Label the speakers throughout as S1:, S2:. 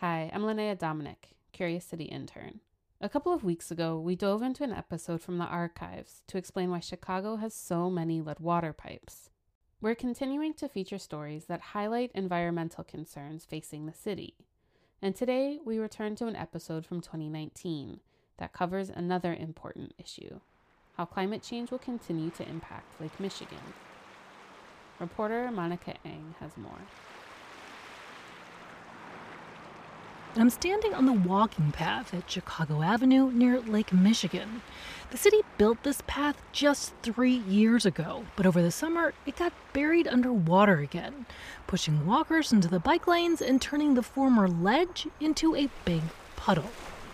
S1: Hi, I'm Linnea Dominic, Curious City intern. A couple of weeks ago, we dove into an episode from the archives to explain why Chicago has so many lead water pipes. We're continuing to feature stories that highlight environmental concerns facing the city. And today, we return to an episode from 2019 that covers another important issue: how climate change will continue to impact Lake Michigan. Reporter Monica Eng has more.
S2: I'm standing on the walking path at Chicago Avenue near Lake Michigan. The city built this path just 3 years ago, but over the summer, it got buried underwater again, pushing walkers into the bike lanes and turning the former ledge into a big puddle.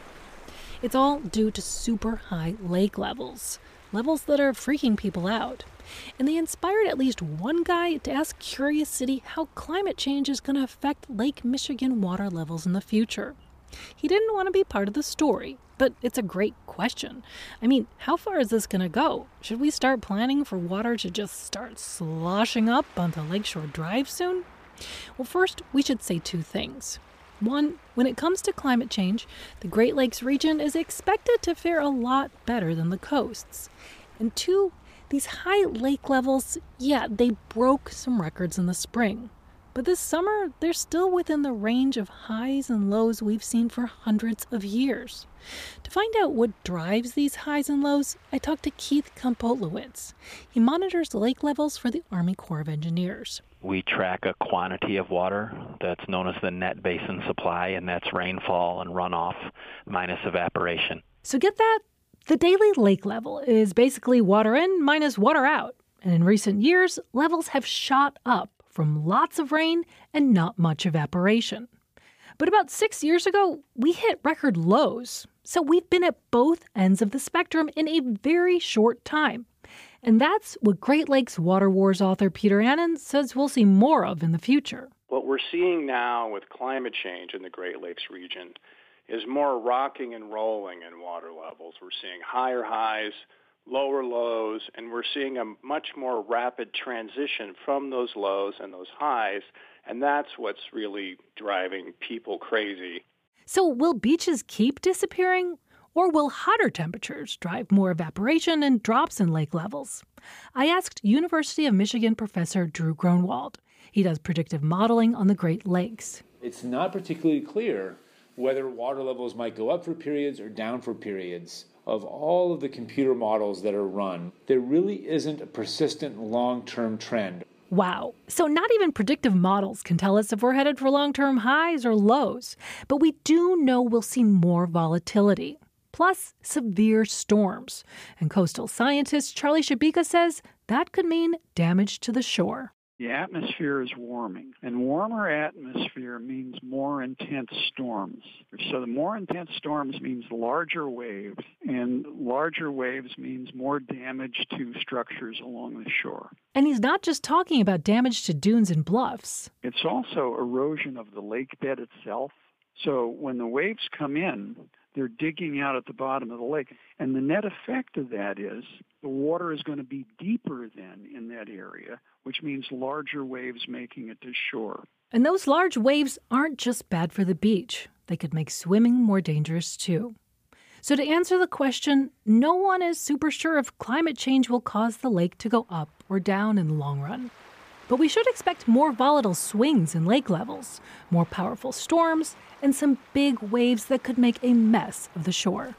S2: It's all due to super high lake levels that are freaking people out. And they inspired at least one guy to ask Curious City how climate change is going to affect Lake Michigan water levels in the future. He didn't want to be part of the story, but it's a great question. I mean, how far is this going to go? Should we start planning for water to just start sloshing up onto Lakeshore Drive soon? Well, first, we should say two things. One, when it comes to climate change, the Great Lakes region is expected to fare a lot better than the coasts. And two, these high lake levels, they broke some records in the spring. But this summer, they're still within the range of highs and lows we've seen for hundreds of years. To find out what drives these highs and lows, I talked to Keith Kompolowitz. He monitors lake levels for the Army Corps of Engineers.
S3: We track a quantity of water that's known as the net basin supply, and that's rainfall and runoff minus evaporation.
S2: So get that? The daily lake level is basically water in minus water out. And in recent years, levels have shot up from lots of rain and not much evaporation. But about 6 years ago, we hit record lows. So we've been at both ends of the spectrum in a very short time. And that's what Great Lakes Water Wars author Peter Annan says we'll see more of in the future.
S4: What we're seeing now with climate change in the Great Lakes region is more rocking and rolling in water levels. We're seeing higher highs, lower lows, and we're seeing a much more rapid transition from those lows and those highs, and that's what's really driving people crazy.
S2: So will beaches keep disappearing? Or will hotter temperatures drive more evaporation and drops in lake levels? I asked University of Michigan professor Drew Gronwald. He does predictive modeling on the Great Lakes.
S5: It's not particularly clear whether water levels might go up for periods or down for periods. Of all of the computer models that are run, there really isn't a persistent long-term trend.
S2: Wow. So not even predictive models can tell us if we're headed for long-term highs or lows. But we do know we'll see more volatility. Plus severe storms. And coastal scientist Charlie Shabika says that could mean damage to the shore.
S6: The atmosphere is warming, and warmer atmosphere means more intense storms. So the more intense storms means larger waves, and larger waves means more damage to structures along the shore.
S2: And he's not just talking about damage to dunes and bluffs.
S6: It's also erosion of the lake bed itself. So when the waves come in, they're digging out at the bottom of the lake. And the net effect of that is the water is going to be deeper then in that area, which means larger waves making it to shore.
S2: And those large waves aren't just bad for the beach. They could make swimming more dangerous too. So to answer the question, no one is super sure if climate change will cause the lake to go up or down in the long run. But we should expect more volatile swings in lake levels, more powerful storms, and some big waves that could make a mess of the shore.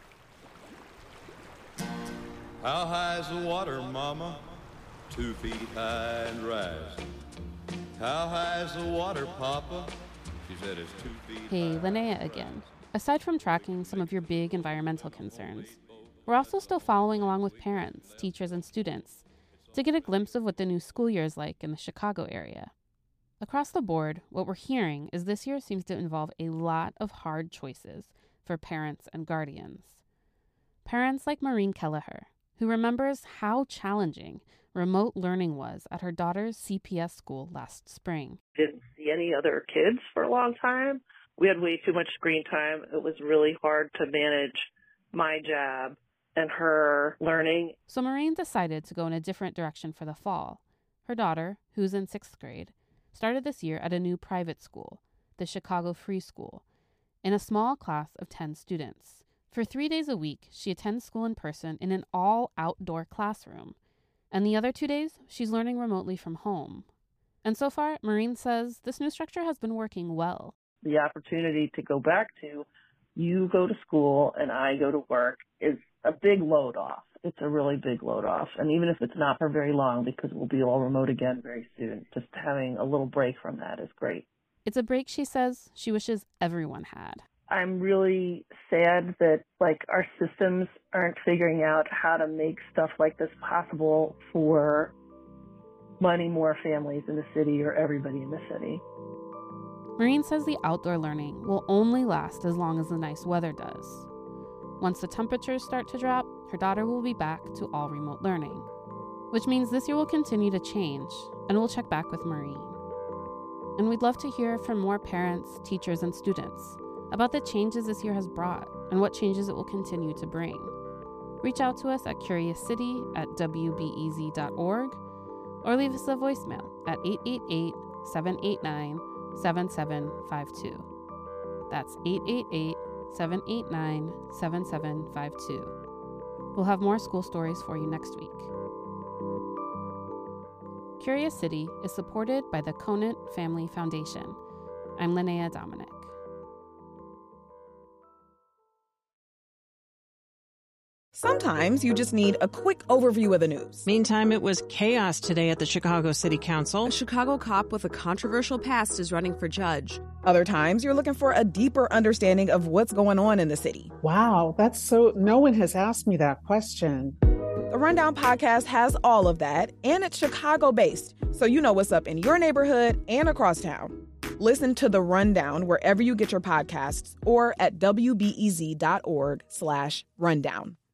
S7: How high is the water, Mama? 2 feet high and rising. How high is the water, Papa? She said it's 2 feet high.
S1: Hey, Linnea again. Aside from tracking some of your big environmental concerns, we're also still following along with parents, teachers, and students to get a glimpse of what the new school year is like in the Chicago area. Across the board, what we're hearing is this year seems to involve a lot of hard choices for parents and guardians. Parents like Maureen Kelleher, who remembers how challenging remote learning was at her daughter's CPS school last spring.
S8: Didn't see any other kids for a long time. We had way too much screen time. It was really hard to manage my job and her learning.
S1: So Maureen decided to go in a different direction for the fall. Her daughter, who's in 6th grade, started this year at a new private school, the Chicago Free School, in a small class of 10 students. For 3 days a week, she attends school in person in an all-outdoor classroom. And the other 2 days, she's learning remotely from home. And so far, Maureen says this new structure has been working well.
S8: The opportunity to go back to, you go to school and I go to work, is a big load off. It's a really big load off. And even if it's not for very long, because we'll be all remote again very soon, just having a little break from that is great.
S1: It's a break, she says, she wishes everyone had.
S8: I'm really sad that, our systems aren't figuring out how to make stuff like this possible for many more families in the city or everybody in the city.
S1: Maureen says the outdoor learning will only last as long as the nice weather does. Once the temperatures start to drop, her daughter will be back to all remote learning, which means this year will continue to change, and we'll check back with Maureen. And we'd love to hear from more parents, teachers, and students about the changes this year has brought and what changes it will continue to bring. Reach out to us at curiouscity@wbez.org or leave us a voicemail at 888-789-7752. That's 888-789-7752. We'll have more school stories for you next week. Curious City is supported by the Conant Family Foundation. I'm Linnea Dominic.
S9: Sometimes you just need a quick overview of the news.
S10: Meantime, it was chaos today at the Chicago City Council.
S11: A Chicago cop with a controversial past is running for judge.
S9: Other times, you're looking for a deeper understanding of what's going on in the city.
S12: Wow, no one has asked me that question.
S9: The Rundown podcast has all of that, and it's Chicago-based, so you know what's up in your neighborhood and across town. Listen to The Rundown wherever you get your podcasts or at wbez.org/rundown.